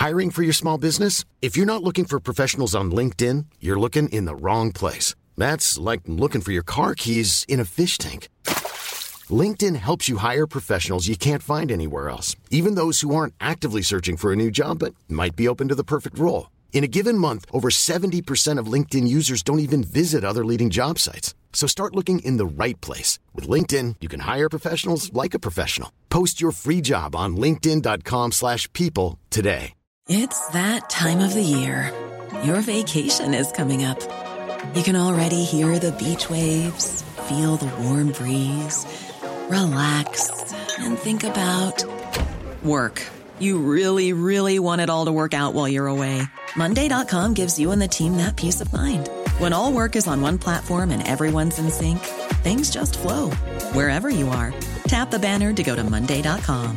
Hiring for your small business? If you're not looking for professionals on LinkedIn, you're looking in the wrong place. That's like looking for your car keys in a fish tank. LinkedIn helps you hire professionals you can't find anywhere else, even those who aren't actively searching for a new job but might be open to the perfect role. In a given month, over 70% of LinkedIn users don't even visit other leading job sites. So start looking in the right place. With LinkedIn, you can hire professionals like a professional. Post your free job on linkedin.com/people today. It's that time of the year. Your vacation is coming up. You can already hear the beach waves, feel the warm breeze, relax, and think about work. You really, really want it all to work out while you're away. Monday.com gives you and the team that peace of mind. When all work is on one platform and everyone's in sync, things just flow. Wherever you are, tap the banner to go to Monday.com.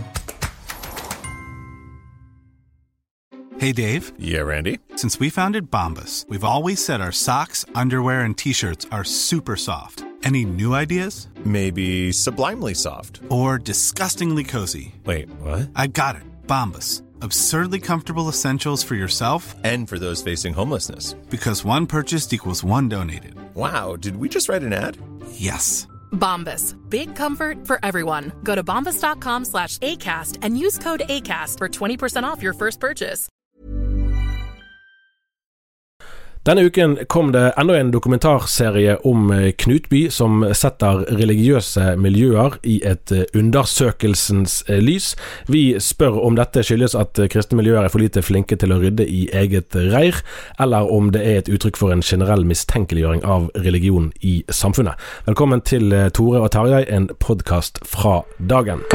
Hey, Dave. Yeah, Randy. Since we founded Bombas, we've always said our socks, underwear, and T-shirts are super soft. Any new ideas? Maybe sublimely soft. Or disgustingly cozy. Wait, what? I got it. Bombas. Absurdly comfortable essentials for yourself and for those facing homelessness. Because one purchased equals one donated. Wow, did we just write an ad? Yes. Bombas. Big comfort for everyone. Go to bombas.com/ACAST and use code ACAST for 20% off your first purchase. Denne uken kom det enda en dokumentarserie om Knutby som setter religiøse miljøer i et undersøkelsens lys. Vi spør om dette skyldes at kristne miljøer er for lite flinke til å rydde i eget reir, eller om det er et uttrykk for en generell mistenkeliggjøring av religion i samfunnet. Velkommen til Tore og Tarjei, en podcast fra Dagen.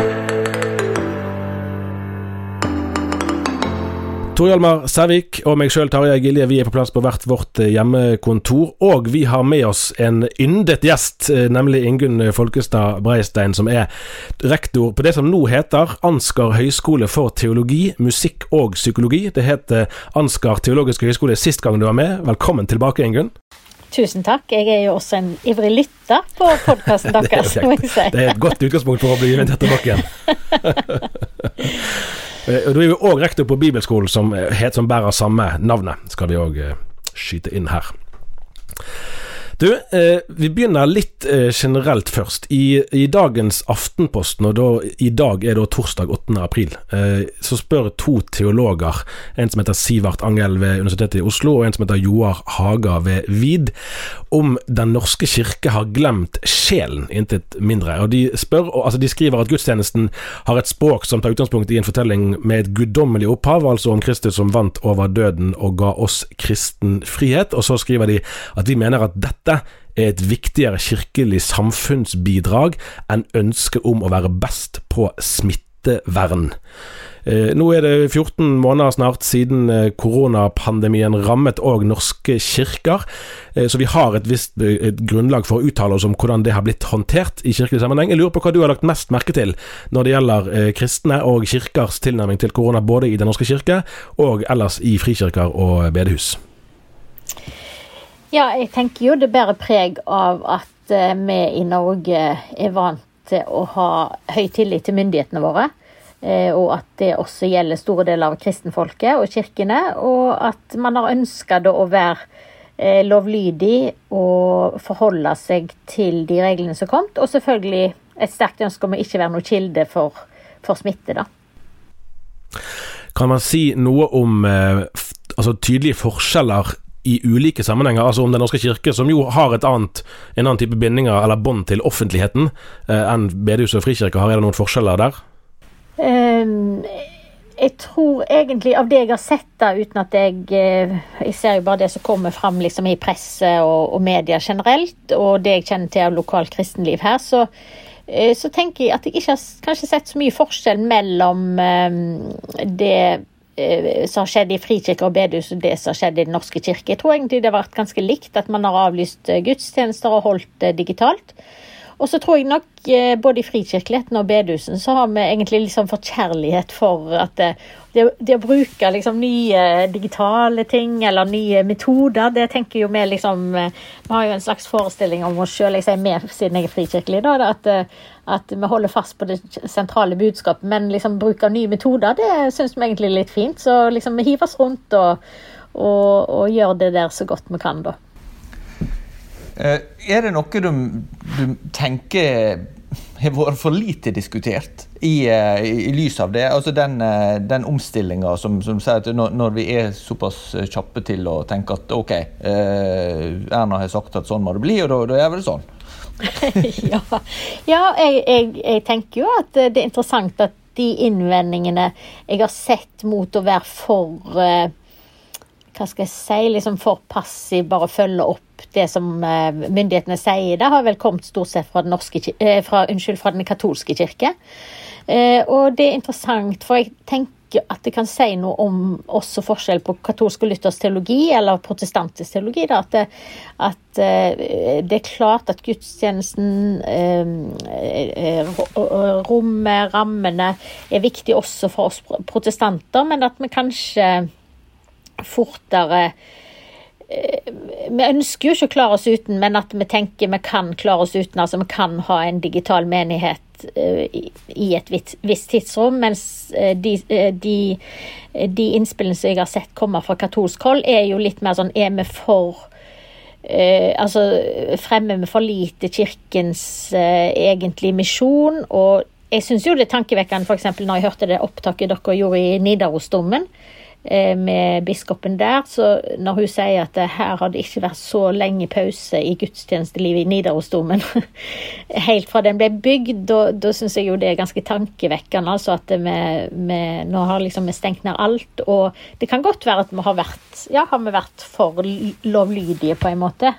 Tor Hjalmar Sævik og meg selv, Tarjei Gilje, vi er på plass på hvert vårt hjemmekontor, og vi har med oss en yndet gjest, nemlig Ingunn Folkestad Breistein, som er rektor på det som nå heter Ansgar Høgskole for teologi, musikk og psykologi. Det heter Ansgar Teologiske Høgskole sist gang du var med. Velkommen tilbake, Ingunn. Tusen takk. Jeg er jo også en ivrig lytter på podcasten deres, må jeg si. Det er et godt utgangspunkt for å bli invitert tilbake igjen. Og du er jo også rektor på Bibelskolen som bærer samme navnet, skal vi også skyte inn her. Du, vi begynner litt generelt først. I dagens Aftenposten, og i dag er det torsdag 8. april, så spør to teologer, en som heter Sivert Angel ved Universitetet i Oslo, og en som heter Joar Haga ved VID, om den norske kirke har glemt sjelen, intet mindre. Og de spør, altså de skriver at gudstjenesten har et språk som tar utgangspunkt i en fortelling med et guddommelig opphav, altså om Kristus som vant over døden og ga oss kristen frihet, og så skriver de at vi mener at dette er et viktigere kirkelig samfunnsbidrag enn ønske om å være best på smittevern. Nå er det 14 måneder snart siden koronapandemien rammet og norske kirker, så vi har et visst grunnlag for å uttale oss om hvordan det har blitt håndtert i kirkelig sammenheng. Jeg lurer på hva du har lagt mest merke til når det gjelder kristne og kirkers tilnærming til korona, både i den norske kirke og ellers i frikirker og bedehus. Ja, jeg tenker jo det bærer preg av at vi i Norge er vant til å ha høy tillit til myndighetene våre, og at det også gjelder store deler av kristenfolket og kirkene, og at man har ønsket å være lovlydig og forholde seg til de reglene som kom, og selvfølgelig et sterkt ønske om å ikke være noe kilde for smitte da. Kan man si noe om tydelige forskjeller i ulike sammenhenger, altså om den norske kirke, som jo har en annen type bindinger eller bånd til offentligheten enn bedehus og frikirker, har det noen forskjeller der? Jeg tror egentlig av det jeg har sett da, uten at jeg ser jo bare det som kommer frem liksom, i presse og media generelt, og det jeg kjenner til av lokalt kristenliv her, så tenker jeg at jeg ikke har kanskje sett så mye forskjell mellom det som har skjedd i frikirker og bedehus og det som har skjedd i den norske kirke. Jeg tror egentlig det har vært ganske likt at man har avlyst gudstjenester og holdt digitalt. Og så tror jeg nok både i frikirkeligheten og bedehusen så har vi egentlig liksom fått kjærlighet for at det å bruke liksom nye digitale ting eller nye metoder, det tenker jo vi liksom, vi har jo en slags forestilling om oss selv, jeg sier med siden jeg er frikirkelig da, at vi holder fast på det sentrale budskapet, men liksom bruk av nye metoder, det synes vi egentlig er litt fint, så liksom vi hiver oss rundt og gjør det der så godt vi kan da. Det noe du tenker har vært for lite diskutert i lys av det? Altså den omstillingen som sier at når vi såpass kjappe til å tenke at ok, Erna har sagt at sånn må det bli, og da det sånn. Ja, jeg tenker jo at det interessant at de innvendingene jeg har sett mot å være for hva skal jeg si, liksom for passiv, bare følge opp det som myndighetene sier, det har vel kommet stort sett fra den katolske kirke. Og det interessant, for jeg tenker at det kan si noe om også forskjell på katolsk og luthersk teologi, eller protestantisk teologi, da, at det klart at gudstjenesten, rommet, rammene, viktig også for oss protestanter, men at vi kanskje fortere vi ønsker jo ikke å klare oss uten, men at vi tenker vi kan klare oss uten, altså vi kan ha en digital menighet i et visst tidsrom, mens de innspillene som jeg har sett komme fra katolsk hold jo litt mer sånn, vi for altså fremmer vi for lite kirkens egentlig misjon, og jeg synes jo det tankevekkende for eksempel når jeg hørte det opptaket dere gjorde i Nidarosdomen med biskopen der, så når hun sier at her har det ikke vært så lenge pause i gudstjenestelivet i Nidarosdomen helt fra den ble bygd, da synes jeg jo det ganske tankevekkende, altså at nå har liksom vi stengt ned alt, og det kan godt være at vi har vært for lovlydige på en måte,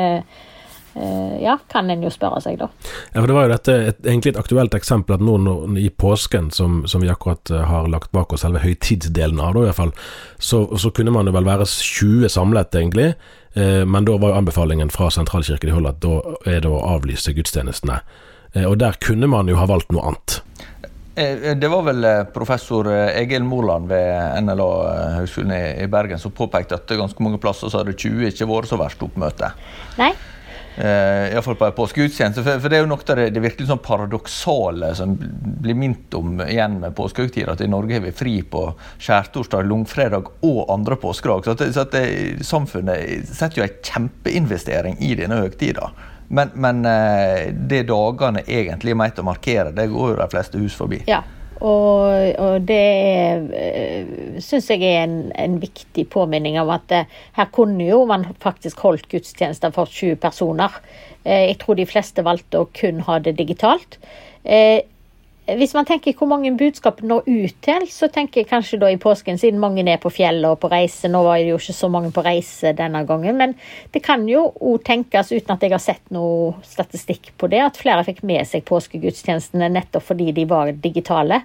kan en jo spørre seg da. Ja, for det var jo dette egentlig et aktuelt eksempel at nå i påsken som vi akkurat har lagt bak oss selve høytidsdelen av da i hvert fall, så kunne man jo vel være 20 samlet egentlig, men da var jo anbefalingen fra sentralkirken i Holland at da det å avlyse gudstjenestene, og der kunne man jo ha valgt noe annet. Det var vel professor Egil Moland ved NLA-høgskolen i Bergen som påpekte at ganske mange plasser så hadde 20 ikke vært så verst oppmøte. Nei. I hvert fall på påskegudstjeneste, for det jo nok det virkelig sånn paradoksale som blir minnet om igjen med påskehøgtid, at i Norge har vi fri på skjærtorsdag, langfredag og andre påskedag, så at samfunnet setter jo en kjempeinvestering i denne høgtida, men det dagene egentlig er ment å markere, det går jo de fleste hus forbi. Ja. Og det synes jeg en viktig påminning om at her kunne jo man faktisk holdt gudstjenester for 20 personer. Jeg tror de fleste valgte å kun ha det digitalt. Hvis man tenker hvor mange budskap når ut til, så tenker jeg kanskje da i påsken, siden mange på fjellet og på reise, nå var det jo ikke så mange på reise denne gangen, men det kan jo også tenkes, uten at jeg har sett noe statistikk på det, at flere fikk med seg påskegudstjenestene nettopp fordi de var digitale.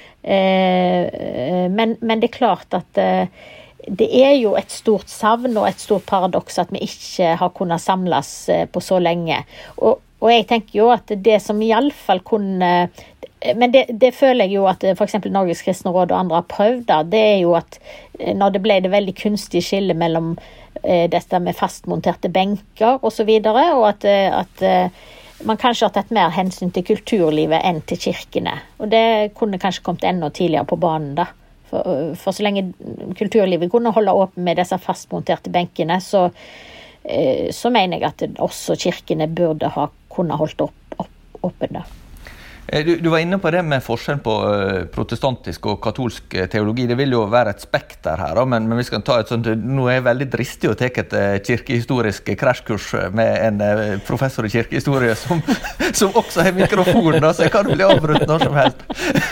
Men det klart at det jo et stort savn og et stort paradoks at vi ikke har kunnet samles på så lenge. Og jeg tenker jo at det som i alle fall kunne... Men det føler jeg jo at for eksempel Norges Kristne Råd og andre har prøvd da, det jo at når det ble det veldig kunstige skille mellom dette med fastmonterte benker og så videre, og at man kanskje har tatt mer hensyn til kulturlivet enn til kirkene. Og det kunne kanskje kommet enda tidligere på banen da. For så lenge kulturlivet kunne holde åpen med disse fastmonterte benkene, så mener jeg at også kirkene burde ha kunnet holdt åpen da. Du var inne på det med forskjell på protestantisk og katolsk teologi. Det vil jo være et spekter her, men vi skal ta et sånt... Nå jeg veldig dristig å ta et kirkehistorisk krasjkurs med en professor i kirkehistorie som også har mikrofon, da, så jeg kan bli avbrutt når som helst.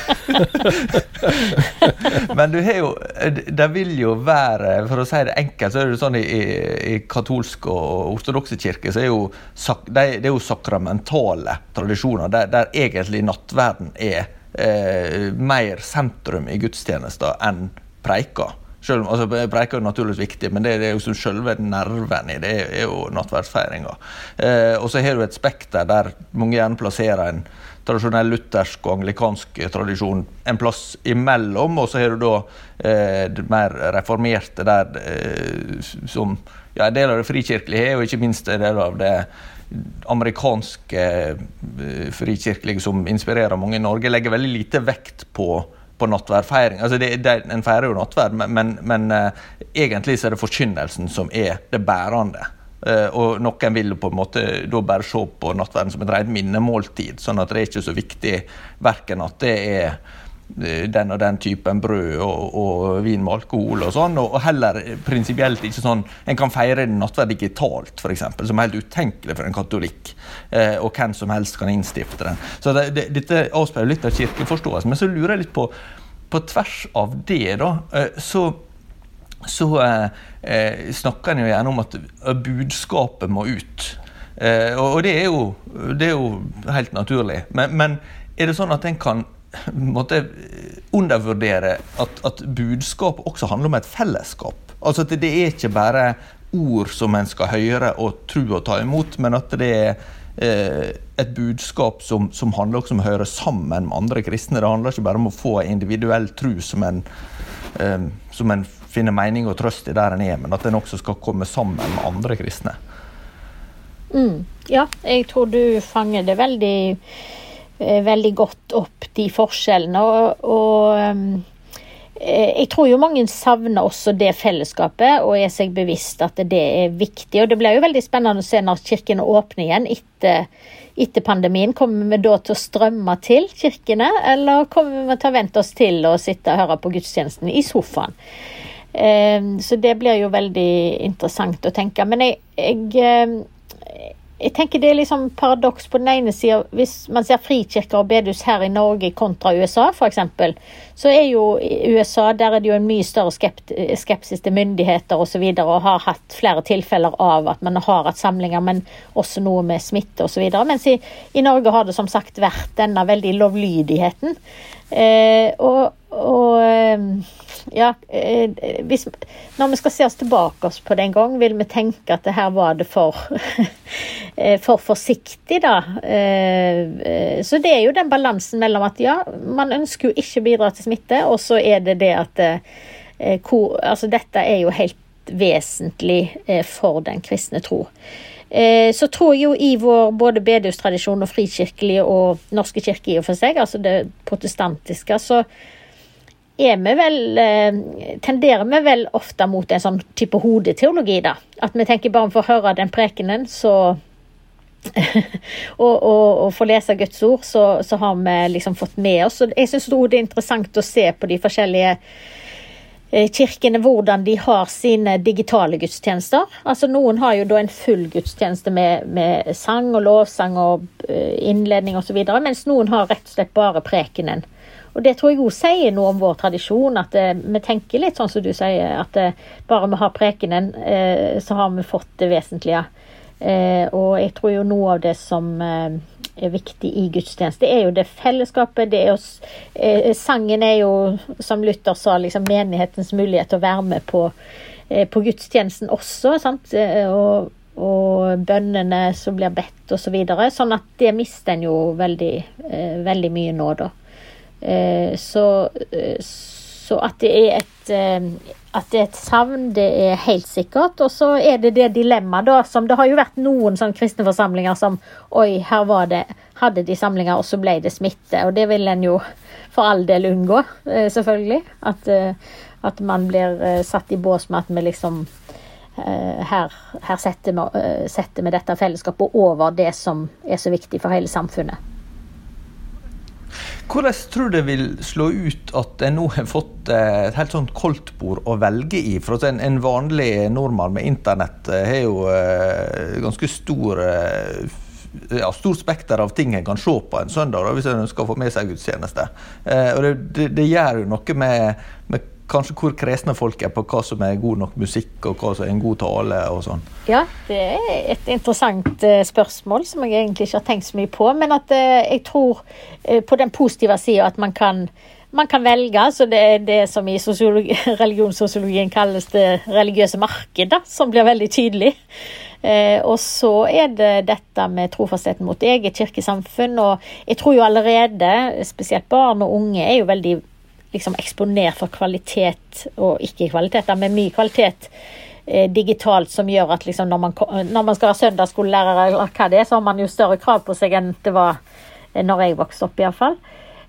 Men du har jo... Det vil jo være, for å si det enkelt, så det sånn i katolsk og ortodokse kirke, så det jo sakramentale tradisjoner, der egentlig nattverden mer sentrum i gudstjenester enn preika. Selv om altså, preika er naturligvis viktig, men det er jo som selve nerven i det er jo nattverdsfeiringa. Og så har du et spekter der mange gjerne plasserer en tradisjonell luthersk og anglikansk tradisjon en plass imellom, og så har du da det mer reformerte der som en del av det frikirkelige og ikke minst en del av det amerikanske frikirkelige som inspirerer mange i Norge, legger veldig lite vekt på nattverdfeiring. Altså en feirer jo nattverd, men egentlig så er det forkynnelsen som er det bærende. Og noen vil på en måte da bare se på nattverden som et rent minnemåltid, sånn at det er ikke så viktig hverken at det er den og den typen brød og vin med alkohol og sånn, og heller prinsipielt ikke sånn, en kan feire nattverd digitalt for eksempel, som er helt utenkelig for en katolikk, og hvem som helst kan innstifte den. Så dette avspeiler litt av kirkeforståelsen, men så lurer jeg litt på tvers av det da, så snakker en jo gjerne om at budskapet må ut. Og det er jo helt naturlig. Men er det sånn at en kan måtte undervurdere at budskap også handler om et fellesskap? Altså at det er ikke bare ord som en skal høre og tro og ta imot, men at det er et budskap som handler også om å høre sammen med andre kristne. Det handler ikke bare om å få individuell tro som en finner mening og trøst i der en er, men at den også skal komme sammen med andre kristne. Ja, jeg tror du fanger det veldig godt opp de forskjellene, og jeg tror jo mange savner også det fellesskapet, og er seg bevisst at det er viktig, og det blir jo veldig spennende å se når kirkene åpner igjen etter pandemien. Kommer vi da til å strømme til kirkene, eller kommer vi til å vente oss til å sitte og høre på gudstjenesten i sofaen? Så det blir jo veldig interessant å tenke, men jeg tenker det er liksom paradoks på den ene siden. Hvis man ser frikirker og bedehus her i Norge kontra USA for eksempel, så er jo i USA, der er det jo en mye større skepsis til myndigheter og så videre, og har hatt flere tilfeller av at man har hatt samlinger, men også noe med smitte og så videre. Mens i Norge har det som sagt vært denne veldig lovlydigheten. Når vi skal se oss tilbake på den gang, vil vi tenke at det her var det for forsiktig da. Så det er jo den balansen mellom at man ønsker jo ikke bidra til smitte, og så er det at altså dette er jo helt vesentlig for den kristne tro. Så tror jeg jo i vår både bedehustradisjon og frikirkelige og norske kirke i og for seg, altså det protestantiske, så tenderer vi vel ofte mot en sånn type hodeteologi da. At vi tenker bare for å høre den prekenen, så og få lese Guds ord, så har vi liksom fått med oss. Og jeg synes det er interessant å se på de forskjellige kirkene, hvordan de har sine digitale gudstjenester. Altså noen har jo da en full gudstjeneste med sang og lovsang og innledning og så videre, mens noen har rett og slett bare prekenen. Og det tror jeg også sier noe om vår tradisjon, at vi tenker litt sånn som du sier, at bare vi har prekenen, så har vi fått det vesentlige. Og jeg tror jo noe av det som er viktig i gudstjeneste, det er jo det fellesskapet, det er jo, sangen er jo, som Luther sa, liksom menighetens mulighet til å være med på gudstjenesten også, sant? Og bønnene som blir bedt og så videre, sånn at det mister en jo veldig, veldig mye nå da. Så at det er et savn, det er helt sikkert, og så er det dilemmaet da, som det har jo vært noen sånne kristne forsamlinger som, hadde de samlinger, og så ble det smitte, og det vil en jo for all del unngå, selvfølgelig, at man blir satt i bås med at vi liksom her setter vi dette fellesskapet over det som er så viktig for hele samfunnet. Hvordan tror du det vil slå ut at en nå har fått et helt sånt koldtbord å velge i? For en vanlig nordmann med internett har jo ganske stor spekter av ting en kan se på en søndag da, hvis en skal få med seg gudstjeneste. Og det gjør jo noe med kanskje hvor kresne folk er på hva som er god nok musikk og hva som er en god tale og sånn. Ja, det er et interessant spørsmål som jeg egentlig ikke har tenkt så mye på, men at jeg tror på den positive siden at man kan man kan velge, så det det som i religionssosiologien kalles det religiøse marked, da, som blir veldig tydelig. Og så det dette med trofastheten mot eget kirkesamfunn, og jeg tror jo allerede, spesielt barn og unge, jo veldig liksom eksponert for kvalitet, og ikke kvalitet, men mye kvalitet digitalt, som gjør at liksom når man skal være søndagsskolelærer eller hva det så har man jo større krav på seg enn det var når jeg vokste opp i hvert fall.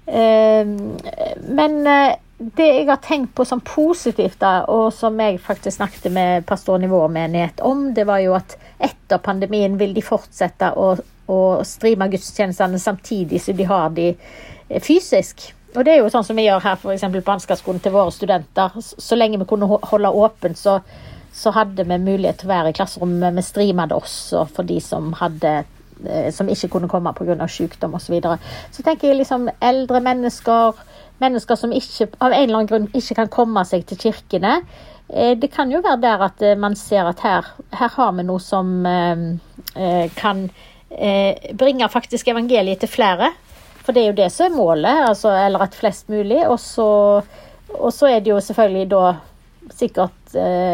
Men det jeg har tenkt på som positivt da, og som jeg faktisk snakket med pastoren i vår menighet om, det var jo at etter pandemien vil de fortsette å streame gudstjenestene samtidig så de har de fysisk. Og det jo sånn som vi gjør her for eksempel på Ansgarskolen til våre studenter. Så lenge vi kunne holde åpent, så hadde vi mulighet til å være i klasserommet. Vi streamet det også for de som ikke kunne komme på grunn av sykdom og så videre. Så tenker jeg liksom eldre mennesker som ikke, av en eller annen grunn ikke kan komme seg til kirkene. Det kan jo være der at man ser at her har vi noe som kan bringe faktisk evangeliet til flere. For det jo det som målet, altså, eller at flest mulig. Og så det jo selvfølgelig da sikkert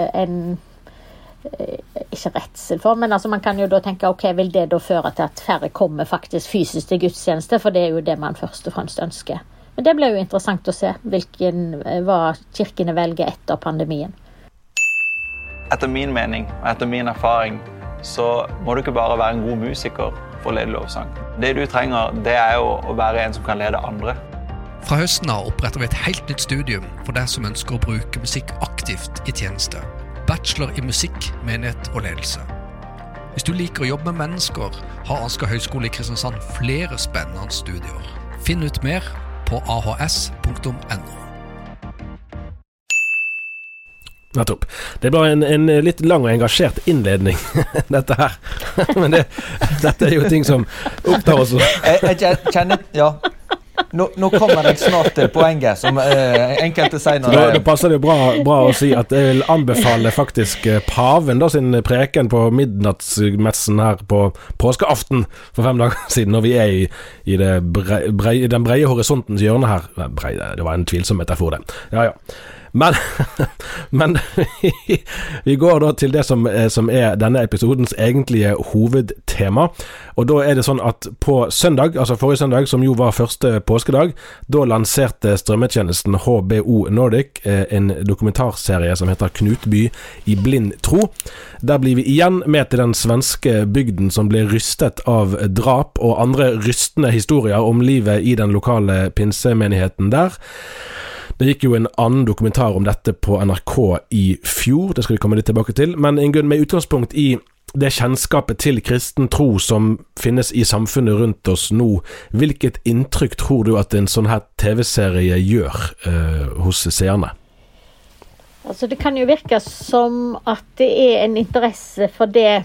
ikke redsel for, men altså man kan jo da tenke, ok, vil det da føre til at færre kommer faktisk fysisk til gudstjeneste, for det jo det man først og fremst ønsker. Men det blir jo interessant å se hva kirkene velger etter pandemien. Etter min mening, og etter min erfaring, så må du ikke bare være en god musiker for å lede lovsang. Det du trenger, det jo å være en som kan lede andre. Fra høsten av oppretter vi et helt nytt studium for deg som ønsker å bruke musikk aktivt i tjeneste. Bachelor i musikk, menighet og ledelse. Hvis du liker å jobbe med mennesker, har Ansgar Høgskole i Kristiansand flere spennende studier. Finn ut mer på ahs.no. Nettopp. Det bare en litt lang og engasjert innledning, dette her. Men dette jo ting som opptar oss. Jeg kjenner, ja. Nå kommer jeg snart til poenget, som enkelte sier når Da passer det bra å si at jeg vil anbefale faktisk paven da sin preken på midnattsmessen her på påskeaften for 5 dager siden, når vi i den breie horisontens hjørne her. Det var en tvilsom metafor det. Ja. Men vi går da til det som denne episodens egentlige hovedtema, og da det sånn at på søndag, altså forrige søndag, som jo var første påskedag, da lanserte strømmetjenesten HBO Nordic en dokumentarserie som heter Knutby i blind tro. Der blir vi igjen med til den svenske bygden som ble rystet av drap og andre rystende historier om livet i den lokale pinsemenigheten der. Det gikk jo en annen dokumentar om dette på NRK i fjor, det skal vi komme litt tilbake til, men Ingunn, med utgangspunkt i det kjennskapet til kristen tro som finnes i samfunnet rundt oss nå, hvilket inntrykk tror du at en sånn her TV-serie gjør hos seerne? Altså det kan jo virke som at det en interesse for det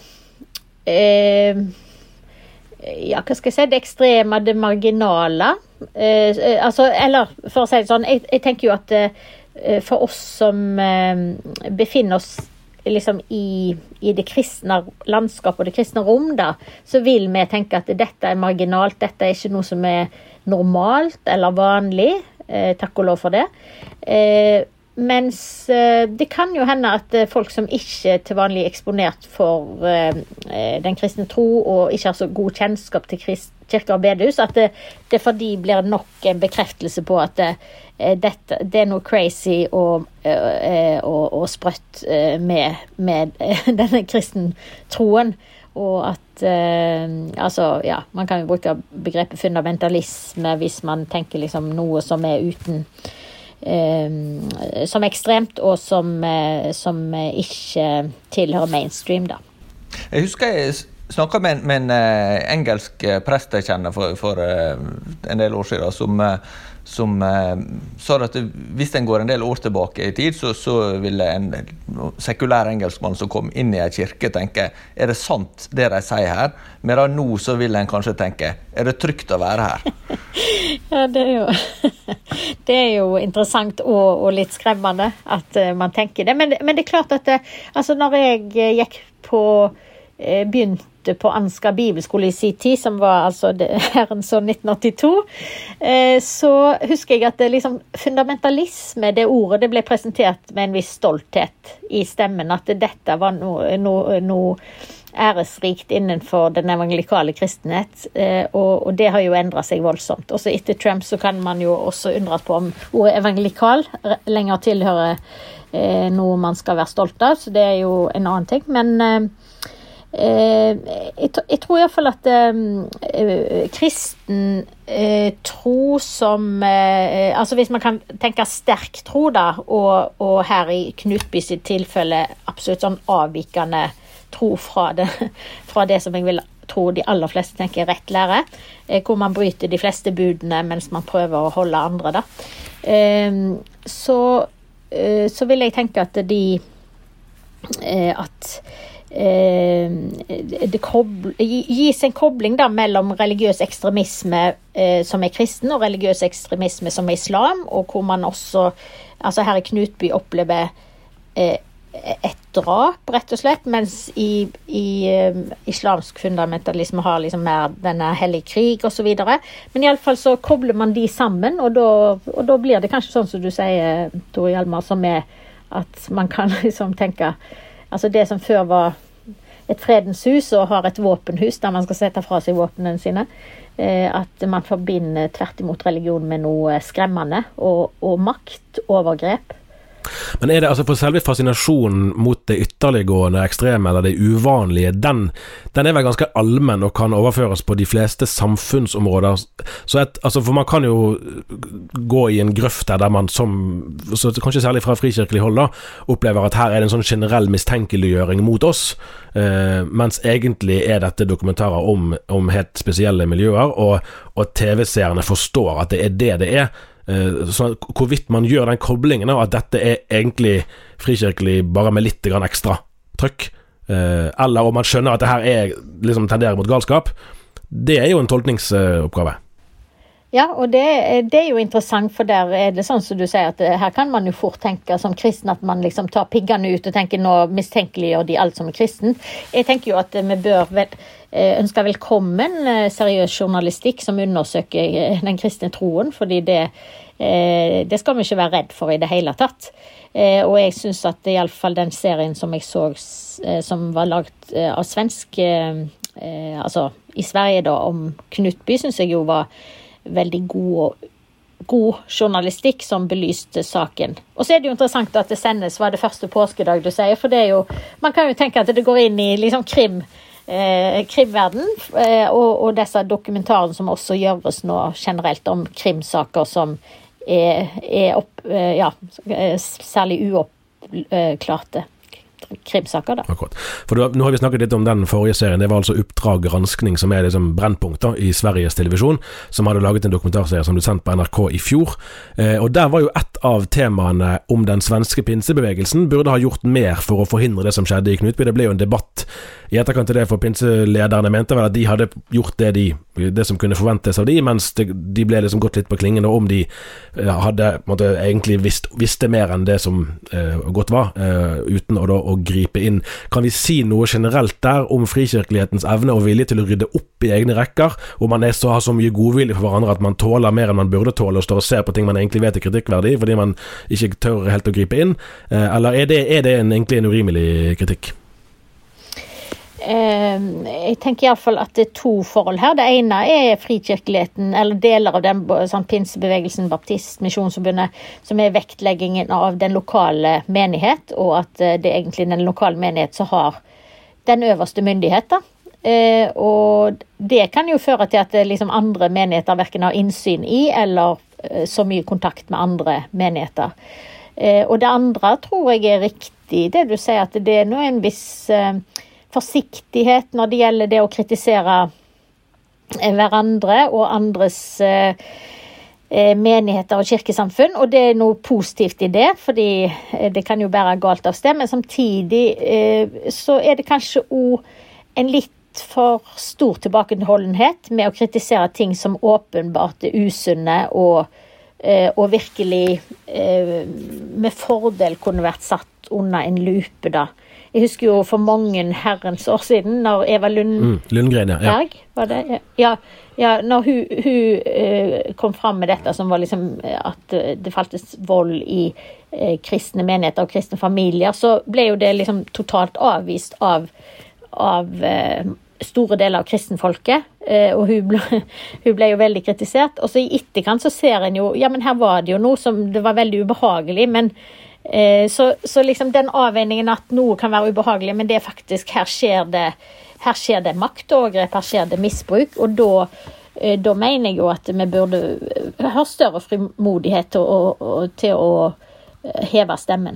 hva skal jeg si, det ekstreme, det marginale. Eller for å si det sånn, jeg tenker jo at for oss som befinner oss liksom i det kristne landskap og det kristne rom da, så vil vi tenke at dette marginalt, dette ikke noe som normalt eller vanlig, takk og lov for det. Mens det kan jo hende at folk som ikke til vanlig eksponert for den kristne tro og ikke har så god kjennskap til kirke og bedehus, at det for de blir nok en bekreftelse på at det noe crazy og sprøtt med denne kristen troen, og at altså, ja, man kan jo bruke begrepet fundamentalisme hvis man tenker liksom noe som uten som ekstremt og som ikke tilhører mainstream da. Jeg husker jeg snakket med en engelsk prest jeg kjenner for en del år siden som sa at hvis den går en del år tilbake i tid så ville en sekulær engelskmann som kom inn i en kirke tenke, det sant det de sier her? Men nå så vil en kanskje tenke, det trygt å være her? Ja, det jo interessant og litt skremmende at man tenker det, men det klart at altså når jeg gikk på begynte på Ansgar bibelskole I sin tid, som var altså herrens år 1982, så husker jeg at det liksom fundamentalisme, det ordet, det ble presentert med en viss stolthet I stemmen, at dette var noe æresrikt innenfor den evangelikale kristenhet, og det har jo endret seg voldsomt. Også etter Trump så kan man jo også undres på om ordet evangelikal lenger tilhører noe man skal være stolt av, så det jo en annen ting. Men jeg tror I hvert fall at kristen tro som altså hvis man kan tenke sterk tro da, og her I Knutby sitt tilfelle absolutt sånn avvikende tro fra det som jeg vil tro de aller fleste tenker rett lære, hvor man bryter de fleste budene mens man prøver å holde andre da. Så vil jeg tenke at det gis en kobling da mellom religiøs ekstremisme som kristen og religiøs ekstremisme som islam, og hvor man også altså her I Knutby opplever et drap, rett og slett, mens I islamsk fundamentalisme har liksom mer denne hellige krig og så videre. Men I alle fall så kobler man de sammen, og da blir det kanskje sånn som du sier, Tore Hjalmar, som at man kan liksom tenke, altså det som før var et fredens hus og har et våpenhus der man skal sette fra seg våpnene sine, at man forbinder tvert imot religion med noe skremmende og makt, overgrep. Men det altså for selve fascinasjonen mot det ytterliggående ekstreme eller det uvanlige, den vel ganske allmenn og kan overføres på de fleste samfunnsområder. Så altså for man kan jo gå I en grøft der man så kanskje særlig fra frikirkelig hold da, opplever at her det en sånn generell mistenkeliggjøring mot oss, mens egentlig dette dokumentarer om helt spesielle miljøer, og TV-seerne forstår at det det så hvorvidt man gjør den koblingen av at dette egentlig frikirkelig bare med litt grann ekstra trykk, eller om man skjønner at det her liksom tenderer mot galskap, det jo en tolkningsoppgave. Ja, og det jo interessant, for der det sånn som du sier, at her kan man jo fort tenke som kristen at man liksom tar piggene ut og tenker nå mistenkeliggjør de alt som kristen. Jeg tenker jo at vi bør ønske velkommen seriøs journalistikk som undersøker den kristne troen, fordi det skal vi ikke være redd for I det hele tatt. Og jeg synes at I alle fall den serien som jeg så, som var laget av svensk, altså I Sverige da, om Knutby, synes jeg jo var veldig god journalistikk som belyste saken. Og så det jo interessant at det sendes, var det første påskedag du sier, for det jo, man kan jo tenke at det går inn I liksom krimverden, og disse dokumentarene som også gjøres nå generelt om krimsaker som særlig uoppklarte krimsaker da. Akkurat. For nå har vi snakket litt om den forrige serien, det var altså Uppdrag granskning som liksom brennpunkt da, I Sveriges televisjon, som hadde laget en dokumentarserie som ble sendt på NRK I fjor, og der var jo et av temaene om den svenske pinsebevegelsen burde ha gjort mer for å forhindre det som skjedde I Knutby. Det ble jo en debatt I etterkant til det, for pinselederne mente vel at de hadde gjort det som kunne forventes av de, mens de ble liksom gått litt på klingen, og om de hadde egentlig visste mer enn det som godt var, uten å gripe inn. Kan vi si noe generelt der om frikirkelighetens evne og vilje til å rydde opp I egne rekker, og man har så mye godvilje for hverandre at man tåler mer enn man burde tåle, og står og ser på ting man egentlig vet kritikkverdig, fordi man ikke tør helt å gripe inn, eller det egentlig en urimelig kritikk? Jeg tenker I alle fall at det to forhold her. Det ene frikirkeligheten, eller deler av den sånn, pinsebevegelsen, Baptist, Misjonsforbundet, som vektleggingen av den lokale menighet, og at det egentlig den lokale menighet som har den øverste myndigheten. Og det kan jo føre til at liksom andre menigheter hverken har innsyn I, eller så mye kontakt med andre menigheter. Og det andre tror jeg riktig, det du sier at det nå en viss forsiktighet når det gjelder det å kritisere hverandre og andres menigheter og kirkesamfunn, og det noe positivt I det, fordi det kan jo bære galt av sted, men samtidig så det kanskje også en litt for stor tilbakeholdenhet med å kritisere ting som åpenbart usunne og virkelig med fordel kunne vært satt under en lupe da. jeg husker jo for mange herrens år siden, når Eva Lundgren, ja. Var det? Ja, når hun kom fram med dette, som var liksom at det faltes vold i kristne menigheter og kristne familier, så ble jo det liksom totalt avvist av store deler av kristenfolket, og hun ble jo veldig kritisert. Og så i etterkant så ser en jo, ja, men her var det jo noe som det var veldig ubehagelig, men så liksom den avveiningen at noe kan være ubehagelig, men det er faktisk, her skjer det maktovergrep, her skjer det misbruk, og da mener jeg jo at vi burde ha større frimodighet til å heve stemmen.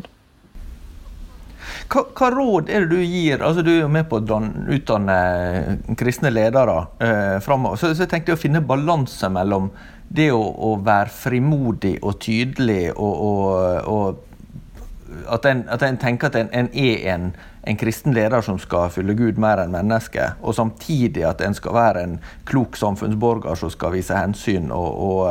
Hva råd er det du gir? Altså, du er jo med på å utdanne kristne ledere fremover, så jeg tenkte å finne balanse mellom det å være frimodig og tydelig, og at en tenker at en er en kristen leder som skal fylle Gud mer enn menneske, og samtidig at en skal være en klok samfunnsborger som skal vise hensyn og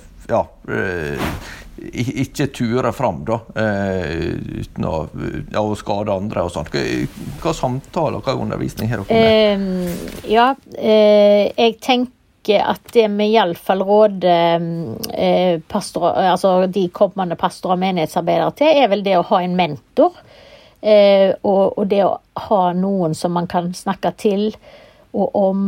ikke ture fram da, uten å skade andre og sånt. Hva samtaler, hva undervisning har dere med? Jeg tenker at det med i alle fall råder altså de kommende pastorer og menighetsarbeidere til, er vel det å ha en mentor, og det å ha noen som man kan snakke til og om,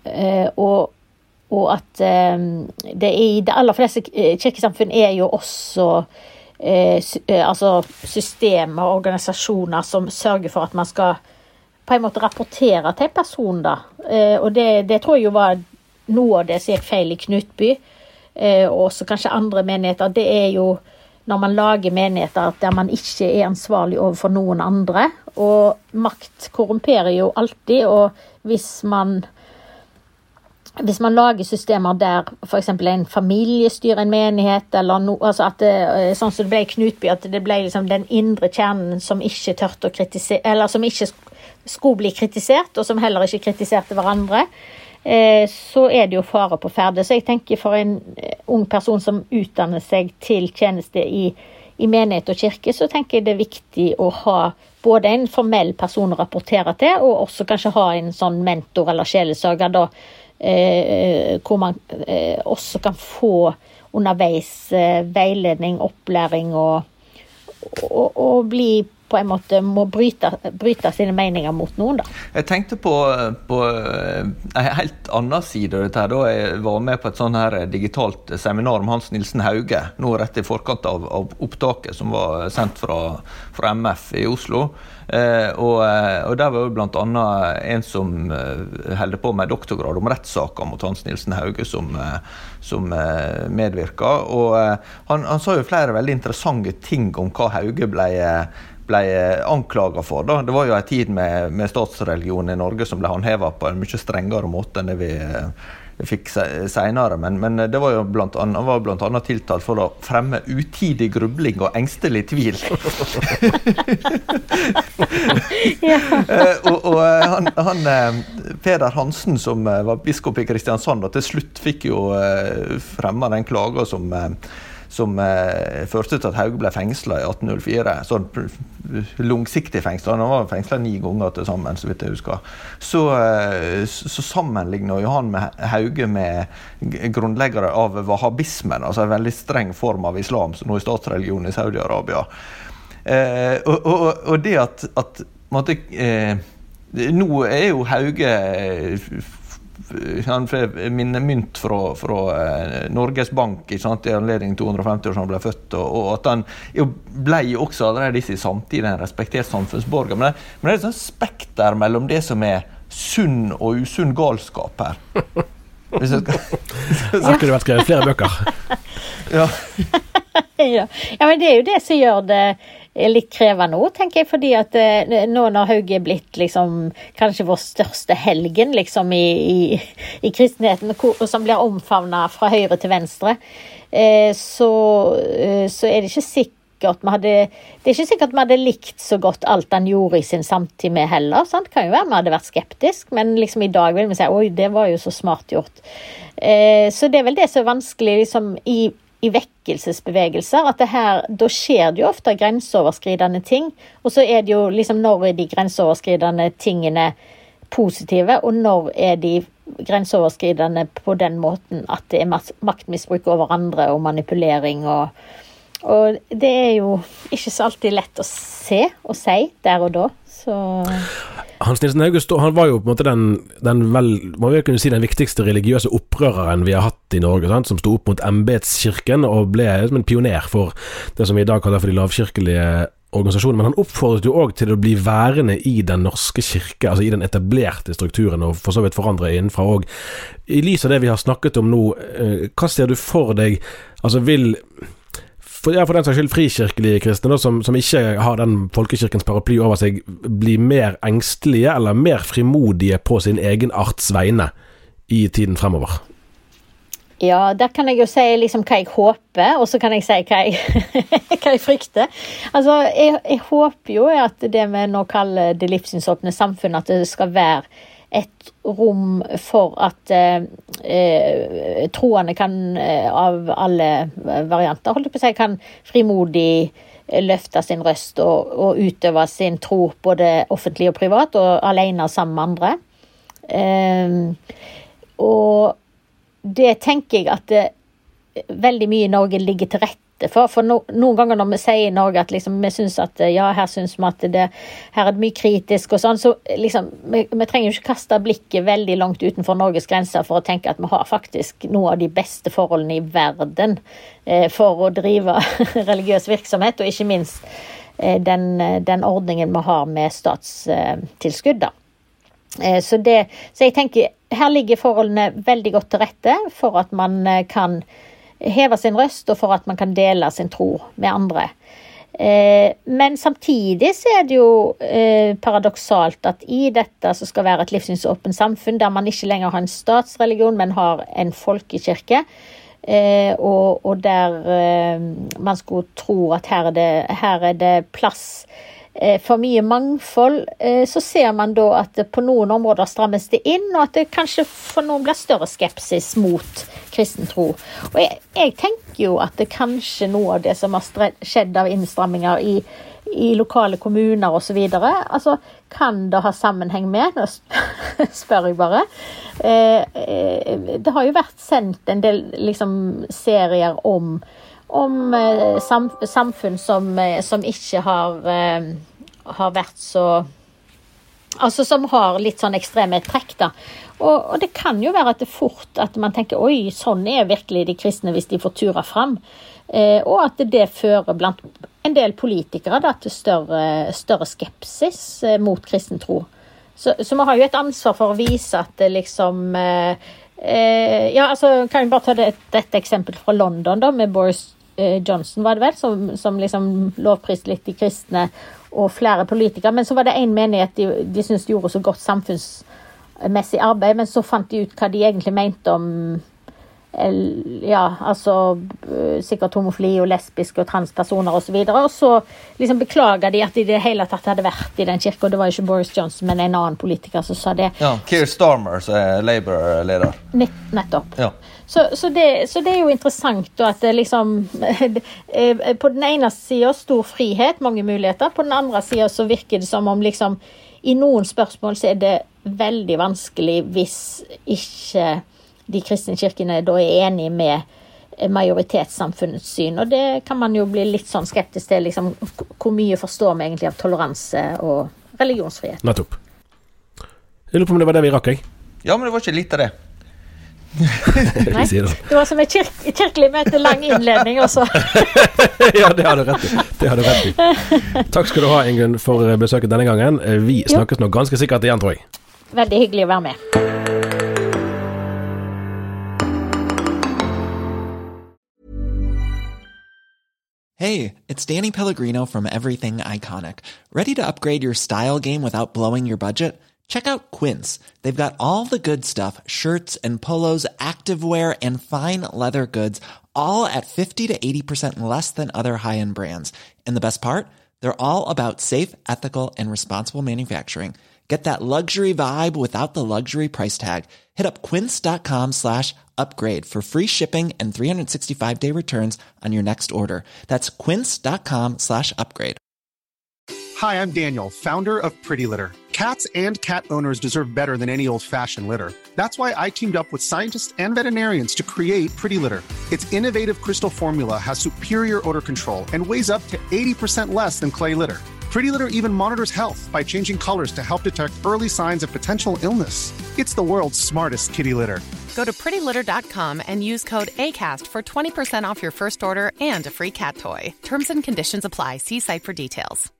og at det i det aller fleste kirkesamfunn er jo også altså systemer og organisasjoner som sørger for at man skal på en måte rapportere til en person da, og det tror jeg jo var noe av det som er feil i Knutby, og også kanskje andre menigheter. Det er jo når man lager menigheter der man ikke er ansvarlig overfor noen andre, og makt korrumperer jo alltid, og hvis man lager systemer der for eksempel en familie styrer en menighet, eller altså at det, sånn som det ble i Knutby, at det ble liksom den indre kjernen som ikke tørte å kritisere, eller som ikke skulle bli kritisert, og som heller ikke kritiserte hverandre, så er det jo fare på ferde. Så jeg tenker for en ung person som utdanner seg til tjeneste i menighet og kirke, så tenker jeg det er viktig å ha både en formell person å rapportere til, og også kanskje ha en sånn mentor eller sjelesørger da, hvor man også kan få underveis veiledning, opplæring og bli på en måte må bryte sine meninger mot noen da. Jeg tenkte på en helt annen side av dette her, da jeg var med på et sånn her digitalt seminar om Hans Nilsen Hauge, nå rett i forkant av opptaket som var sendt fra MF i Oslo, og der var jo blant annet en som holder på med doktorgrad om rettssaker mot Hans Nilsen Hauge som medvirker, og han sa jo flere veldig interessante ting om hva Hauge ble anklaget for da. Det var jo en tid med statsreligion i Norge som ble håndhevet på en mye strengere måte enn det vi fikk senere, men det var jo blant annet tiltalt for å fremme utidig grubling og engstelig tvil. og han Peder Hansen, som var biskop i Kristiansand, og til slutt fikk jo fremme den klagen som førte til at Hauge ble fengslet i 1804, sånn langsiktig fengslet. Han var fengslet 9 ganger til sammen, så vidt jeg husker. Så sammenligner jo han med Hauge med grunnleggere av wahhabismen, altså en veldig streng form av islam, som nå er statsreligion i Saudi-Arabia. Og det at nå er jo Hauge han minner mynt fra Norges Bank i anledning 250 år som han ble født, og at han ble jo også allerede i samtiden en respektert samfunnsborger, men det er et sånt spekter mellom det som er sunn og usunn galskap her. Hvis jeg skal... Har det vært skrevet flere bøker? Ja. Ja, men det er jo det som gjør det litt krevende nå, tenker jeg, fordi at nå når Hauge er blitt liksom, kanskje vår største helgen liksom, i kristenheten, som blir omfavnet fra høyre til venstre, så er det ikke sikkert det er ikke sikkert vi hadde likt så godt alt han gjorde i sin samtid med heller, sant? Det kan jo være vi hadde vært skeptisk, men liksom i dag vil vi si, oi, det var jo så smart gjort. Så det er vel det som er vanskelig liksom, i vekkelsesbevegelser, at da skjer det jo ofte grenseoverskridende ting, og så det jo liksom når de grenseoverskridende tingene positive, og når de grenseoverskridende på den måten at det maktmisbruk over andre og manipulering, og det jo ikke så alltid lett å se og si der og da, så... Hans Nilsen August, han var jo på en måte den man vil kunne si den viktigste religiøse opprøreren vi har hatt i Norge, sant? Som stod opp mot embedskirken og ble som en pioner for det som vi i dag kaller for de lavkirkelige organisasjoner, men han oppfordret jo også til å bli værende i den norske kirke, altså i den etablerte strukturen, og for så vidt forandre innenfra. Og i lys av det vi har snakket om nå, hva ser du for deg, altså for den saks skyld frikirkelige kristne som ikke har den folkekirkens paraply over seg, bli mer engstelige eller mer frimodige på sin egen arts vegne i tiden fremover? Ja, der kan jeg jo si liksom hva jeg håper, og så kan jeg si hva jeg frykter. Altså, jeg håper jo at det vi nå kaller det livssynsåpne samfunn, at det skal være et rom for at troende kan av alle varianter, holdt jeg på å si, kan frimodig løfte sin røst og utøve sin tro både offentlig og privat, og alene sammen med andre. Og det tenker jeg at veldig mye i Norge ligger til rette for noen ganger når vi sier i Norge at liksom, vi synes at ja, her synes vi at her det mye kritisk og sånn, så liksom, vi trenger jo ikke kaste blikket veldig langt utenfor Norges grenser for å tenke at vi har faktisk noe av de beste forholdene i verden for å drive religiøs virksomhet, og ikke minst den ordningen vi har med statstilskudd da. Så jeg tenker, her ligger forholdene veldig godt til rette for at man kan heve sin røst, og for at man kan dele sin tro med andre. Men samtidig så det jo paradoksalt at i dette så skal være et livssynsåpent samfunn, der man ikke lenger har en statsreligion, men har en folkekirke, og der man skulle tro at her det plass for mye mangfold, så ser man da at det på noen områder strammes det inn, og at det kanskje for noen blir større skepsis mot kristen tro. Og jeg tenker jo at det kanskje noe av det som har skjedd av innstramminger i lokale kommuner og så videre, altså kan det ha sammenheng med, nå spør jeg bare, det har jo vært sendt en del liksom serier om samfunn som ikke har vært så, altså som har litt sånn ekstreme trekk da, og det kan jo være at det fort at man tenker, oi, sånn virkelig de kristne hvis de får tura fram, og at det fører blant en del politikere da, til større skepsis mot kristen tro. Så man har jo et ansvar for å vise at det liksom ja, altså kan vi bare ta dette eksempel fra London da, med Boris Johnson var det vel, som liksom lovpriste litt de kristne og flere politikere, men så var det en menighet de syntes de gjorde så godt samfunnsmessig arbeid, men så fant de ut hva de egentlig mente om ja, altså sikkert homofili og lesbiske og transpersoner og så videre, og så liksom beklager de at de i det hele tatt hadde vært i den kirken, og det var jo ikke Boris Johnson, men en annen politiker som sa det. Ja, Keir Starmer, som Labour-leder. Nettopp. Ja. Så det jo interessant da, at det liksom på den ene siden stor frihet, mange muligheter, på den andre siden så virker det som om liksom i noen spørsmål så det veldig vanskelig hvis ikke de kristne kirkene da enige med majoritetssamfunnets syn, og det kan man jo bli litt sånn skeptisk til, liksom, hvor mye forstår vi egentlig av toleranse og religionsfrihet. Nettopp. Jeg lurer på om det var det vi rakk, jeg. Ja, men det var ikke litt av det. Nei, det var som et kirkelig møte, lang innledning også. Ja, det har du rett i. Takk skal du ha, Ingunn, for besøket denne gangen. Vi snakkes nok ganske sikkert igjen, tror jeg. Veldig hyggelig å være med. Hey, it's Danny Pellegrino from Everything Iconic. Ready to upgrade your style game without blowing your budget? Check out Quince. They've got all the good stuff, shirts and polos, activewear, and fine leather goods, all at 50 to 80% less than other high-end brands. And the best part? They're all about safe, ethical, and responsible manufacturing. Get that luxury vibe without the luxury price tag. Hit up quince.com/upgrade for free shipping and 365-day returns on your next order. That's quince.com/upgrade. Hi, I'm Daniel, founder of Pretty Litter. Cats and cat owners deserve better than any old-fashioned litter. That's why I teamed up with scientists and veterinarians to create Pretty Litter. Its innovative crystal formula has superior odor control and weighs up to 80% less than clay litter. Pretty Litter even monitors health by changing colors to help detect early signs of potential illness. It's the world's smartest kitty litter. Go to prettylitter.com and use code ACAST for 20% off your first order and a free cat toy. Terms and conditions apply. See site for details.